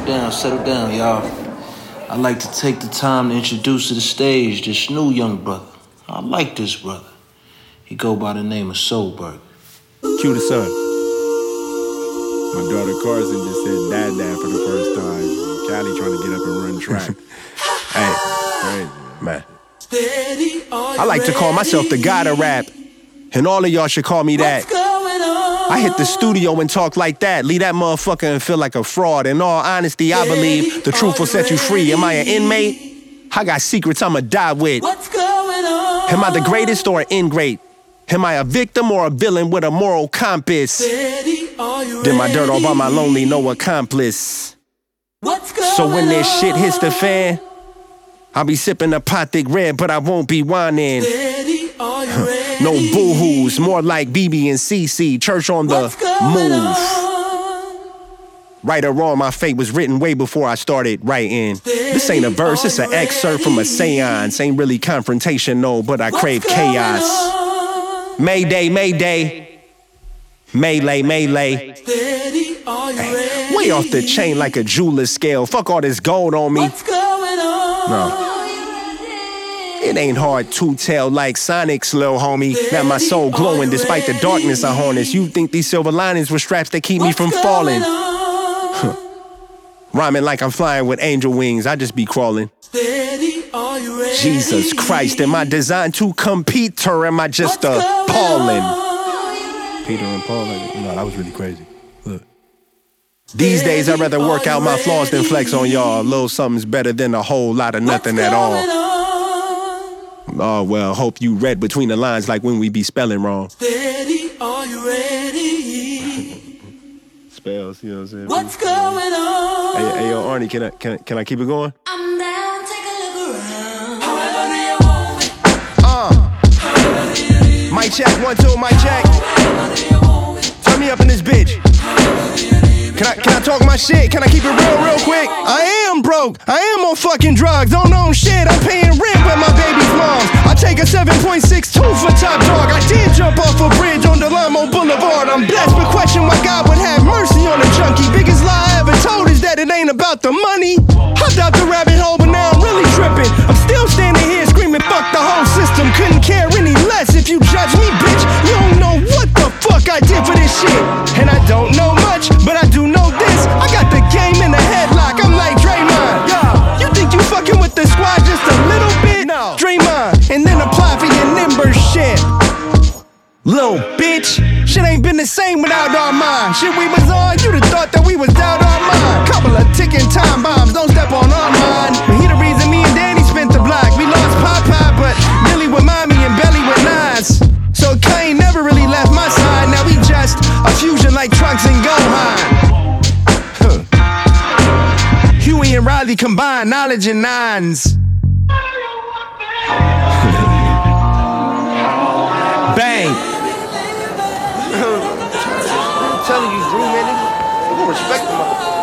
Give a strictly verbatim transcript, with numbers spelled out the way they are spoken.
down, settle down, y'all. I'd like to take the time to introduce to the stage this new young brother. I like this brother. He go by the name of Soulberg. Cue the son. My daughter Carson just said dad dad for the first time. Callie trying to get up and run track. Hey, crazy, man. I like to call myself the god of rap, and all of y'all should call me that. I hit the studio and talk like that, leave that motherfucker and feel like a fraud. In all honesty, I believe the truth will set you free. Am I an inmate? I got secrets I'ma die with. Am I the greatest or an ingrate? Am I a victim or a villain with a moral compass? Did my dirt all by my lonely, no accomplice. So when this shit hits the fan, I'll be sipping a pot thick red, but I won't be whining. No boo-hoos, more like B B and C C, church on the move. Right or wrong, my fate was written way before I started writing. This ain't a verse, it's an excerpt from a seance. Ain't really confrontation, no, but I crave chaos. Mayday, mayday, melee, melee. Ay, way off the chain like a jeweler's scale. Fuck all this gold on me. No. It ain't hard to tell like Sonic's little homie that my soul glowing despite the darkness I harness. You think these silver linings were straps that keep me from falling? Huh. Rhyming like I'm flying with angel wings, I just be crawling. Jesus Christ, am I designed to compete or am I just appalling? Peter and Paul, like, no, that was really crazy. Look. These days I'd rather work out my flaws than flex on y'all. A little something's better than a whole lot of nothing at all. Oh well, hope you read between the lines like when we be spelling wrong. Steady, are you ready? Spells, you know what I'm saying? What's going on? Hey, hey yo, Arnie, can I, can I, can I keep it going? I'm down, take a look around. Uh, mic check, one, two, mic check. Turn me up in this bitch. Can I, can I talk my shit? Can I keep it real, real quick? I am broke, I am on fucking drugs. Don't own shit, I'm paying rent with my baby's moms. I take a seven point six two for top dog. I did jump off a bridge on Delamo Boulevard. I'm blessed, but question why God would have mercy on a junkie. Biggest lie I ever told is that it ain't about the money. Hopped out the rabbit hole, but now I'm really tripping. I'm still standing here screaming, fuck the whole system. Couldn't care any less if you judge me, bitch. You don't know what the fuck I did for this shit. And I don't know much, but I do know this. I got the game in a headlock, I'm like Draymond. Yeah. You think you fucking with the squad just a little bit? No. Draymond, and then apply for your Nimber shit. Little bitch, shit ain't been the same without our mind. Shit we was on, you'd have thought that we was down our mind. Couple of ticking time bombs, don't step on our mind. But he the reason me and Danny spent the block. We lost Popeye, but Billy with mommy and Belly with Nas. So Kane never really left my side. Now we just a fusion like Trunks and Gohan. Huey and Riley combined, knowledge and nines. Bang. I'm telling you, Drew, man, you gonna respect the motherfucker.